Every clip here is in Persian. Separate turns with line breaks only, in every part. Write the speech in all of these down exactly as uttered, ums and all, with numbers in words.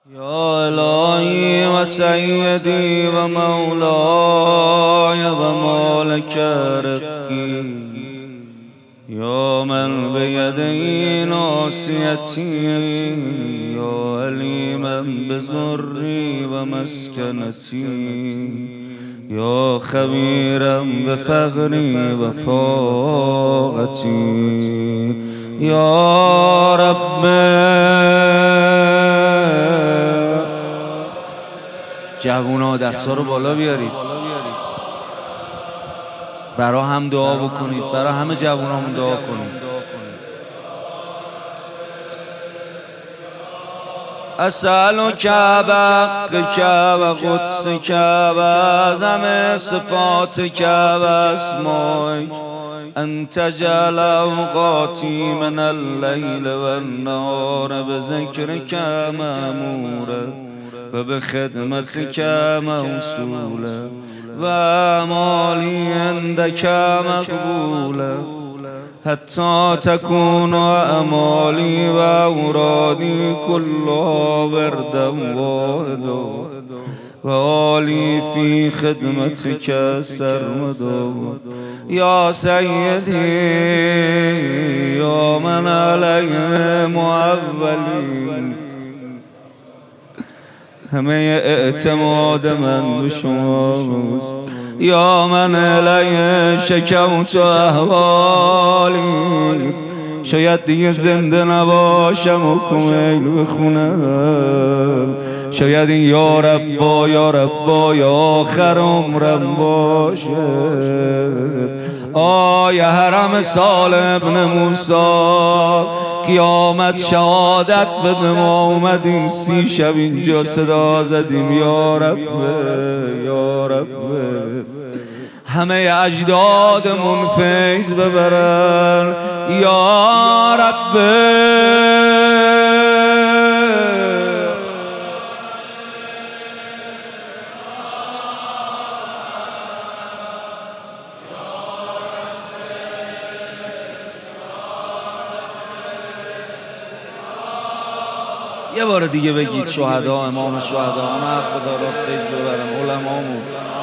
يا إلهي وسيدي ومولاي ومالك رقي يا من بيدي ناصيتي يا عليما بضري ومسكنتي يا خبيرا بفقري وفاقتي يا رب. جوونا دستا رو بالا بیارید، برا هم دعا بکنید، برا همه جوونامون دعا کنید. اسألك بحقك وقدسك وعظم صفاتك واسمائك أن تجعل أوقاتي من الليل والنهار بذكرك مأمورا وبخدمتك موصولا وأعمالي عندك مقبولا حتى تكون أعمالي وأورادي كلها وردا واحدا وآلي في خدمتك سرمدا يا سيدي يا من عليهم أولين. همه اعتماد من به شماست یا من علیه شکوت و احوالی. شاید دیگه زنده نباشم و کمیل بخونم، شاید این یا ربا یا ربا یا آخر عمرم باشه. آی حرم صالح ابن موسی قیامت شهادت بده، ما اومدیم سی شب اینجا صدا زدیم یا رب یا رب. همه اجدادمون فیض ببرن یا رب. یه بار دیگه بگید شهدا، امام شهدا، همه حق خدا را فیض ببرن، علمامون.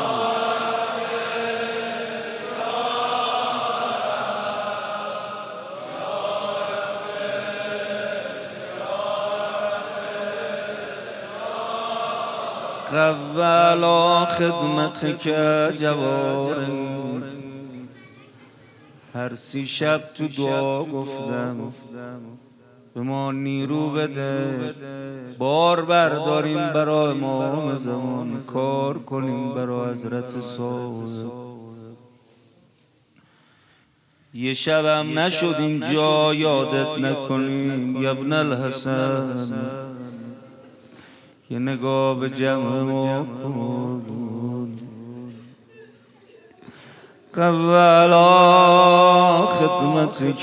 قولا خدمتک جواری، هر سی شب تو دعا گفتم به ما نیرو بده، بار برداریم برای امام زمان، کار کنیم برای حضرت صاحب. یه شبم نشد اینجا یادت نکنیم یا ابن الحسن، یه نگاه به جمع ما کن. قولا خدمتک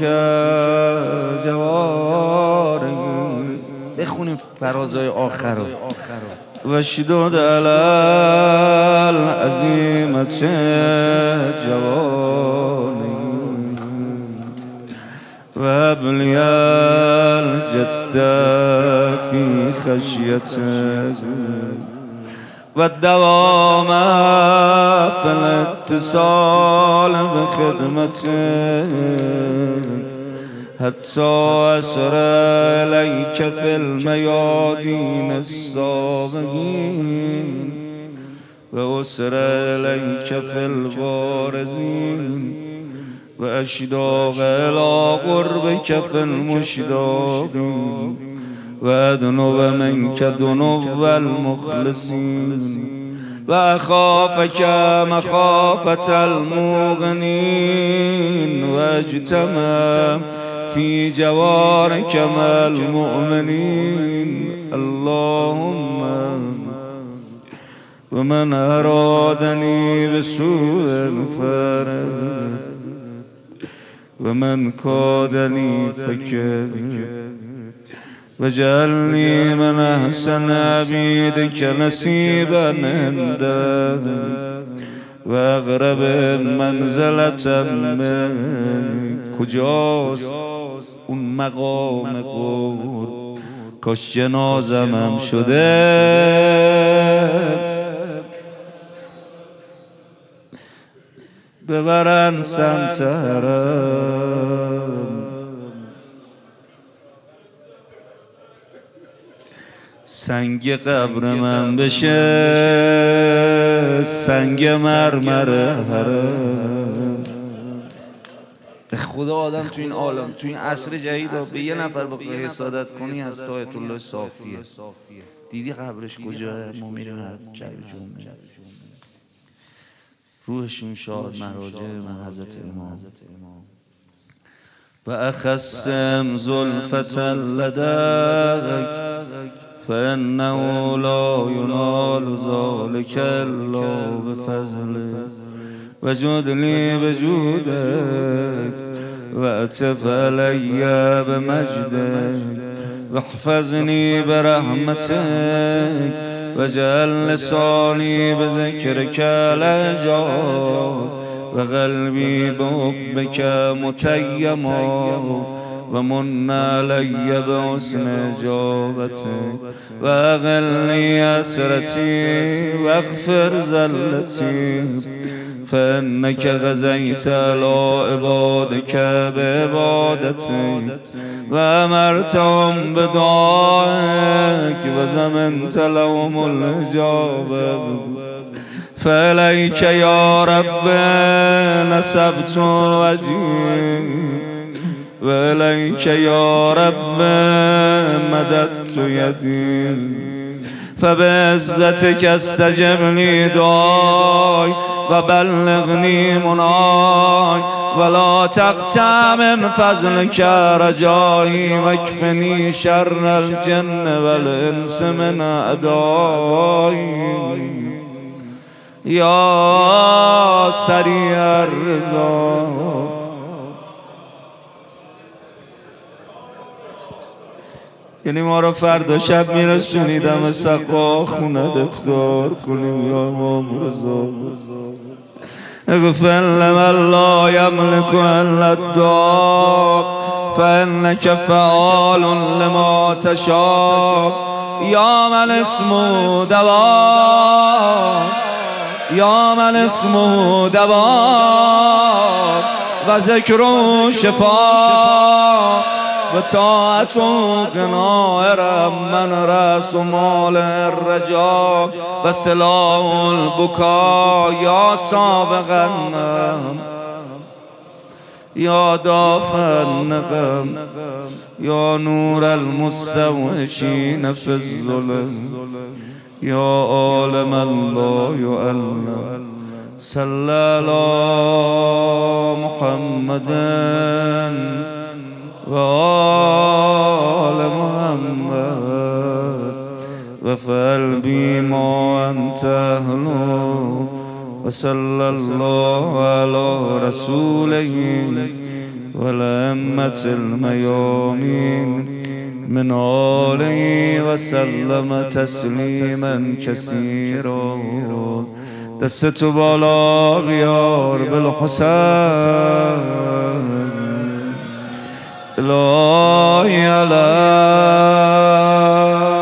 جواری، بخونیم فرازهای آخر رو. و شدود علی العظیمت جوانی و ابلی الجد فی خشیتک و الدوام فی الاتصال بخدمتک حتی أسر إلیک فی المیادین السابقین و أسر إلیک فی البارزین و اشتاق إلی قربک فی المشتاقین و ادنو منک دنو المخلصین و اخافک مخافة المغنین و اجتمع فی جوارک مع المؤمنین. اللهم و من ارادنی بسوء فرد و من کادنی فکر وجعلني من أحسن عبيدك نصيبا عندك وأقرب منزلة منك. کجاست اون مقام قرب کاش جنازمم شده ببرن سمترم، سنگ قبر من بشه سنگ مرمر حرم. به خدا آدم تو این عالم تو این عصر جدید به یه نفر بخوای حسادت کنی از آیت الله صافیه. دیدی قبرش کجاه؟ ما میریم هر شب جمعه روحشون شاد مراجع من حضرت امام و اخصم زلفة لدیک فانه لا ینال ذلک الا بفضله وجد لی بجودک واعطف علی بمجدک واحفظنی برحمتک وجعل لسانی بذکرک لجا وقلبی بحبک متیما ومن علی بحسن اجابتک واقلنی اسرتی واغفر زلتی فانک غزیت علی عبادک بعبادتی و امرتهم بدعائک و زمنت لهم الاجابه فالیک یا رب نصبت وجهی و الیک یا رب مددت یدی فبعزتک استجب لی دعای و بلغنی منای ولا تقطع من فضلک رجایی واکفنی شر الجن والانس من اعدایی یا سریع الرضا. یعنی ما رو فردا شب میرسونیدم سقا خونه دفتار کنیم یا امام رضا. اغفر لمن لا یملک الا الدعاء فانک فعال لما تشاء یا من اسمه دوا یا من اسمه دوا و ذکر شفا و طاعت و غناء من رأس مال الرجا و سلاح البکا یا سابق النم یا دافع النقم یا نور المستوحشین فی الظلم یا عالم الله یعلم صلی علی محمد و آل محمد و فعل بی ما انت اهلو و صلی الله علی رسوله و الائمة المیامین من آله و سلم تسلیما کثیرا. دست بالا بیار بالحسین الهی علی